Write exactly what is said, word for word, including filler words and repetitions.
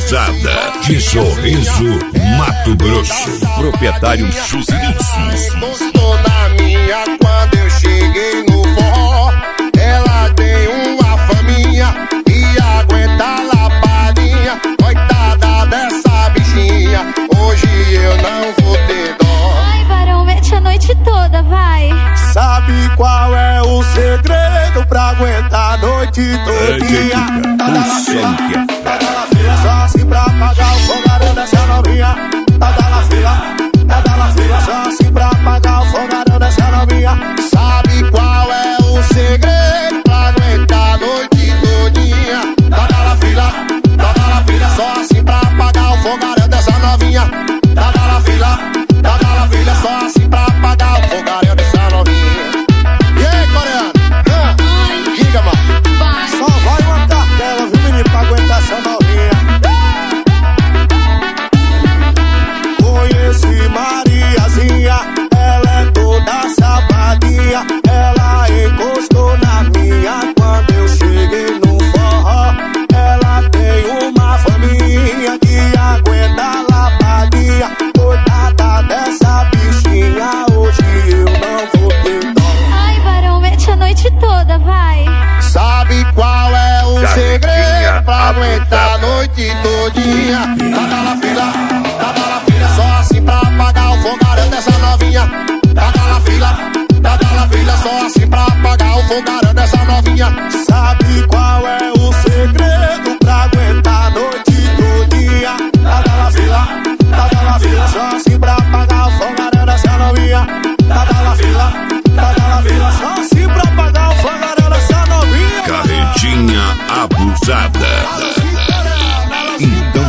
Abusada, de Sorriso, Mato Grosso. Proprietário Juscelício. Gostou da minha quando eu cheguei no forró. Ela tem uma faminha e aguenta a lapadinha. Coitada dessa bichinha, hoje eu não vou ter dó. Ai, varão, mete a noite toda, vai. Sabe qual é o segredo pra aguentar a noite todinha? Tá na fila, tá na fila, só assim pra pagar o fogaréu dessa novinha. Tá na fila, tá na fila, só assim pra pagar o fogaréu dessa novinha. Sabe qual é o segredo pra aguentar a noite todinha? Tá na fila, tá na fila, só assim pra pagar o fogaréu dessa novinha. Tá na fila, tá na fila, só assim pra pagar o fogaréu dessa novinha. E aí, coreano? Ah, diga, mano. Só vai uma cartela, viu, menino, pra aguentar essa novinha. Conheci Mariazinha, ela é toda safadinha. Ela encostou na minha quando eu cheguei no forró. Ela tem uma faminha que aguenta a lapadinha. Coitada dessa bichinha, hoje eu não vou ter dó. Ai, varão, mete a noite toda, vai. Sabe qual é o segredo pra aguentar a noite todinha? Tá na fila, tá na fila, só assim pra pagar o fogaréu dessa novinha. Tá na fila, tá na fila, só assim pra pagar o fogaréu dessa novinha. Sabe qual é o segredo pra aguentar a noite todinha? Tá na fila, tá na fila, só assim pra pagar o fogaréu dessa novinha. Tá na fila, tá na fila, só assim pra pagar o fogaréu dessa novinha. Carretinha Abusada. Então